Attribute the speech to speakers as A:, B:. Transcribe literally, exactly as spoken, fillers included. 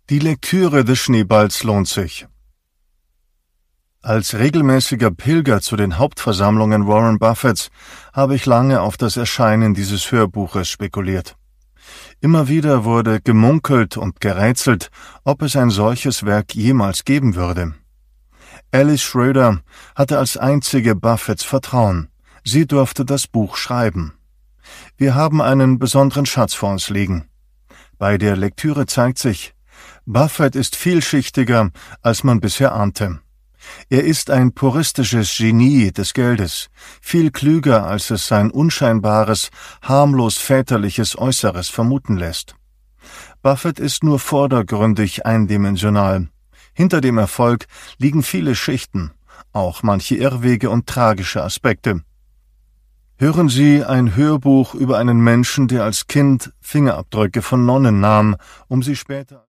A: Die Lektüre des Schneeballs lohnt sich. Als regelmäßiger Pilger zu den Hauptversammlungen Warren Buffetts habe ich lange auf das Erscheinen dieses Hörbuches spekuliert. Immer wieder wurde gemunkelt und gerätselt, ob es ein solches Werk jemals geben würde. Alice Schroeder hatte als einzige Buffetts Vertrauen. Sie durfte das Buch schreiben. Wir haben einen besonderen Schatz vor uns liegen. Bei der Lektüre zeigt sich, Buffett ist vielschichtiger, als man bisher ahnte. Er ist ein puristisches Genie des Geldes, viel klüger, als es sein unscheinbares, harmlos väterliches Äußeres vermuten lässt. Buffett ist nur vordergründig eindimensional. Hinter dem Erfolg liegen viele Schichten, auch manche Irrwege und tragische Aspekte. Hören Sie ein Hörbuch über einen Menschen, der als Kind Fingerabdrücke von Nonnen nahm, um sie später